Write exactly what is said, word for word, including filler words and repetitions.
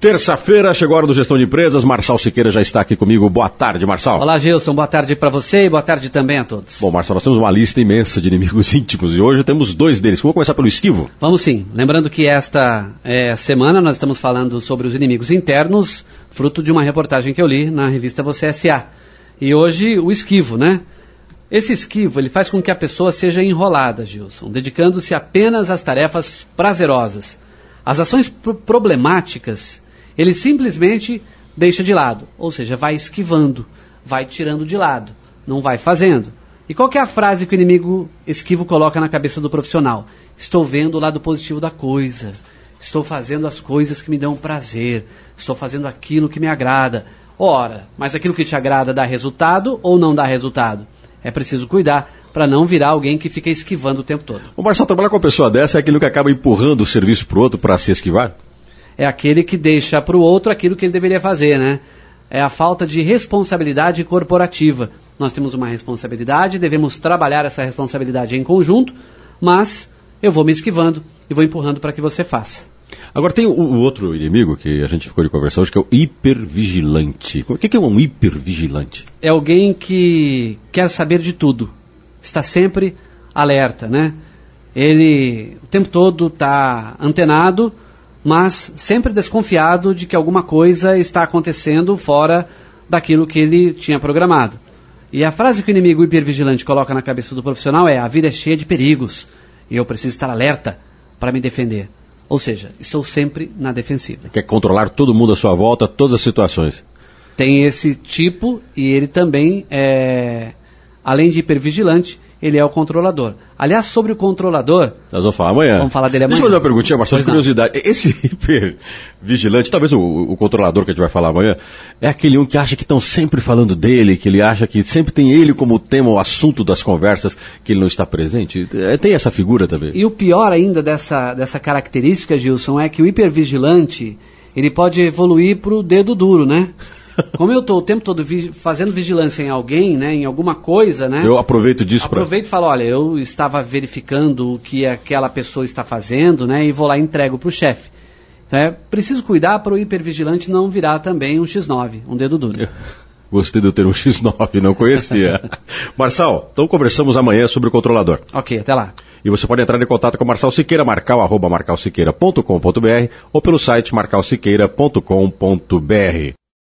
Terça-feira, chegou a hora do Gestão de Empresas. Marçal Siqueira já está aqui comigo. Boa tarde, Marçal. Olá, Gilson. Boa tarde para você e boa tarde também a todos. Bom, Marçal, nós temos uma lista imensa de inimigos íntimos e hoje temos dois deles. Vamos começar pelo esquivo? Vamos sim. Lembrando que esta é, semana nós estamos falando sobre os inimigos internos, fruto de uma reportagem que eu li na revista Você S A. E hoje o esquivo, né? Esse esquivo, ele faz com que a pessoa seja enrolada, Gilson, dedicando-se apenas às tarefas prazerosas. As ações pro- problemáticas... ele simplesmente deixa de lado, ou seja, vai esquivando, vai tirando de lado, não vai fazendo. E qual que é a frase que o inimigo esquivo coloca na cabeça do profissional? Estou vendo o lado positivo da coisa, estou fazendo as coisas que me dão prazer, estou fazendo aquilo que me agrada. Ora, mas aquilo que te agrada dá resultado ou não dá resultado? É preciso cuidar para não virar alguém que fica esquivando o tempo todo. O Marçal, trabalhar com uma pessoa dessa é aquele que acaba empurrando o serviço para o outro para se esquivar? É aquele que deixa para o outro aquilo que ele deveria fazer, né? É a falta de responsabilidade corporativa. Nós temos uma responsabilidade, devemos trabalhar essa responsabilidade em conjunto, mas eu vou me esquivando e vou empurrando para que você faça. Agora tem o, o outro inimigo que a gente ficou de conversar hoje, que é o hipervigilante. O que, que é um hipervigilante? É alguém que quer saber de tudo, está sempre alerta, né? Ele o tempo todo está antenado, mas sempre desconfiado de que alguma coisa está acontecendo fora daquilo que ele tinha programado. E a frase que o inimigo hipervigilante coloca na cabeça do profissional é: a vida é cheia de perigos e eu preciso estar alerta para me defender. Ou seja, estou sempre na defensiva. Quer controlar todo mundo à sua volta, todas as situações. Tem esse tipo e ele também é, além de hipervigilante, ele é o controlador. Aliás, sobre o controlador... Nós vamos falar amanhã. Vamos falar dele amanhã. Deixa eu fazer uma perguntinha, Marcelo, de Pois curiosidade. Não. Esse hipervigilante, talvez o, o controlador que a gente vai falar amanhã, é aquele um que acha que estão sempre falando dele, que ele acha que sempre tem ele como tema, o assunto das conversas, que ele não está presente. É, tem essa figura também. E o pior ainda dessa, dessa característica, Gilson, é que o hipervigilante, ele pode evoluir para o dedo duro, né? Como eu estou o tempo todo vi- fazendo vigilância em alguém, né, em alguma coisa, né? Eu aproveito disso para... Aproveito e falo, olha, eu estava verificando o que aquela pessoa está fazendo, né, e vou lá e entrego para o chefe. Então é preciso cuidar para o hipervigilante não virar também um xis nove, um dedo duro. Eu gostei de eu ter um xis nove, não conhecia. Marçal, então conversamos amanhã sobre o controlador. Ok, até lá. E você pode entrar em contato com o Marçal Siqueira, marcal, arroba marcal siqueira ponto com ponto br ou pelo site marcal siqueira ponto com ponto br.